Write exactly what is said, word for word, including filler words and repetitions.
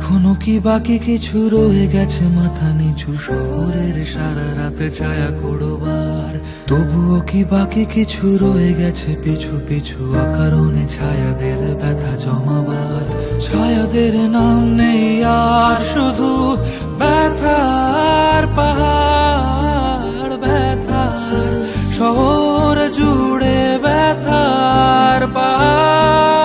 এখনো কি বাকি কিছু রয়ে গেছে মাথা নিচু শহরের সারা রাত ছায়া করবার? তবুও কি বাকি কিছু রয়ে গেছে পিছু পিছু অকারণে ছায়াদের ব্যথা জমাবার? ছায়াদের নাম নেই আর শুধু ব্যথার পাহাড়, ব্যথার শহর জুড়ে ব্যথার পাহাড়।